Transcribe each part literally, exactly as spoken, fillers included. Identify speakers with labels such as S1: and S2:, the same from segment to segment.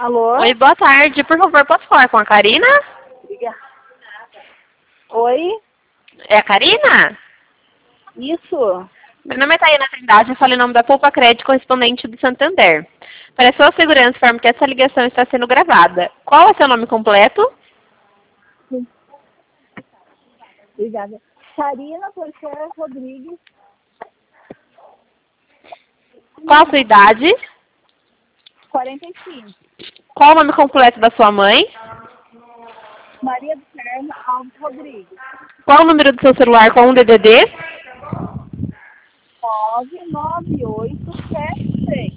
S1: Alô?
S2: Oi, boa tarde. Por favor, posso falar com a Karina?
S1: Obrigada. Oi?
S2: É a Karina?
S1: Isso.
S2: Meu nome é Taiana Trindade, eu falo em nome da Poupa Crédito, correspondente do Santander. Para sua segurança, informo que essa ligação está sendo gravada. Qual é seu nome completo?
S1: Sim. Obrigada. Karina Porcher Rodrigues.
S2: Qual a sua idade?
S1: quarenta e cinco.
S2: Qual o nome completo da sua mãe?
S1: Maria do Carmo Alves Rodrigues.
S2: Qual o número do seu celular com um D D D?
S1: nove nove oito sete seis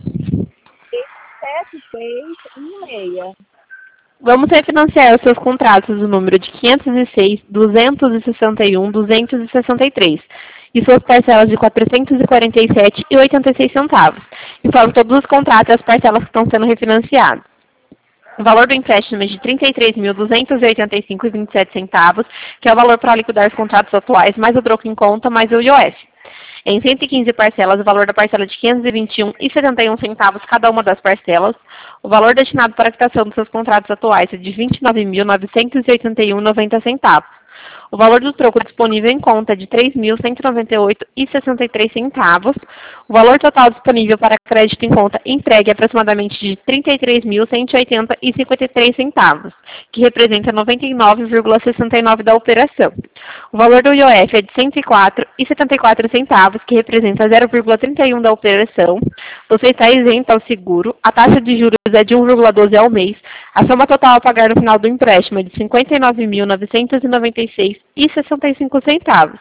S1: sete seis um seis.
S2: Vamos refinanciar os seus contratos do número de quinhentos e seis, duzentos e sessenta e um, duzentos e sessenta e três e suas parcelas de quatrocentos e quarenta e sete reais e oitenta e seis centavos. Informo todos os contratos e as parcelas que estão sendo refinanciados. O valor do empréstimo é de trinta e três mil, duzentos e oitenta e cinco reais e vinte e sete centavos, que é o valor para liquidar os contratos atuais, mais o troco em conta, mais o I O F. Em cento e quinze parcelas, o valor da parcela é de quinhentos e vinte e um reais e setenta e um centavos cada uma das parcelas. O valor destinado para a quitação dos seus contratos atuais é de vinte e nove mil, novecentos e oitenta e um reais e noventa centavos. O valor do troco disponível em conta é de três mil, cento e noventa e oito reais e sessenta e três centavos. O valor total disponível para crédito em conta entregue é aproximadamente de trinta e três mil, cento e oitenta reais e cinquenta e três centavos, que representa noventa e nove vírgula sessenta e nove da operação. O valor do I O F é de cento e quatro reais e setenta e quatro centavos, que representa zero vírgula trinta e um da operação. Você está isento ao seguro. A taxa de juros é de um vírgula doze ao mês. A soma total a pagar no final do empréstimo é de cinquenta e nove mil, novecentos e noventa e seis reais e sessenta e cinco centavos.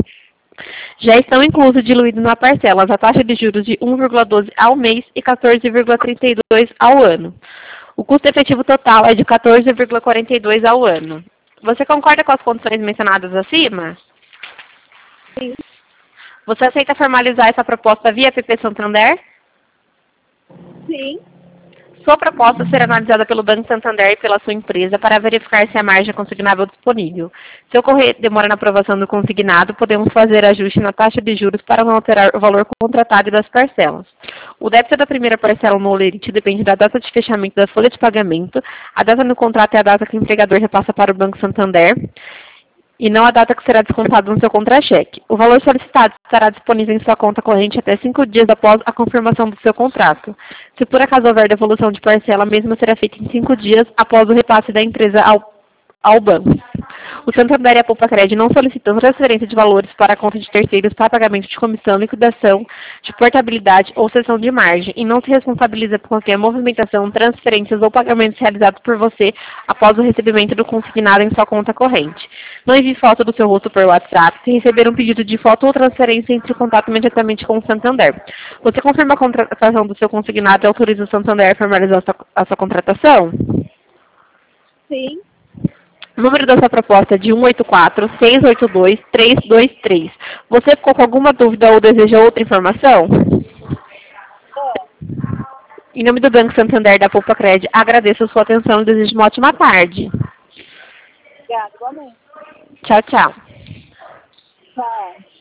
S2: Já estão inclusos diluídos na parcelas a taxa de juros de um vírgula doze ao mês e quatorze vírgula trinta e dois ao ano. O custo efetivo total é de quatorze vírgula quarenta e dois ao ano. Você concorda com as condições mencionadas acima?
S1: Sim.
S2: Você aceita formalizar essa proposta via P P Santander?
S1: Sim.
S2: Sua proposta será analisada pelo Banco Santander e pela sua empresa para verificar se há margem consignável disponível. Se ocorrer demora na aprovação do consignado, podemos fazer ajuste na taxa de juros para não alterar o valor contratado e das parcelas. O débito da primeira parcela no Olerite depende da data de fechamento da folha de pagamento. A data no contrato é a data que o empregador repassa para o Banco Santander e não a data que será descontado no seu contra-cheque. O valor solicitado estará disponível em sua conta corrente até cinco dias após a confirmação do seu contrato. Se por acaso houver devolução de parcela, a mesma será feita em cinco dias após o repasse da empresa ao, ao banco. O Santander e a Poupa Crédito não solicitam transferência de valores para a conta de terceiros para pagamento de comissão, liquidação, de portabilidade ou cessão de margem e não se responsabiliza por qualquer movimentação, transferências ou pagamentos realizados por você após o recebimento do consignado em sua conta corrente. Não envie foto do seu rosto por WhatsApp. Se receber um pedido de foto ou transferência, entre em contato imediatamente com o Santander. Você confirma a contratação do seu consignado e autoriza o Santander a formalizar a sua, a sua contratação?
S1: Sim.
S2: O número da sua proposta é de um oito quatro, seis oito dois, três dois três. Você ficou com alguma dúvida ou deseja outra informação? Em nome do Banco Santander da Poupa Crédito, agradeço a sua atenção e desejo uma ótima tarde.
S1: Obrigada, igualmente.
S2: Tchau, tchau.
S1: Tchau.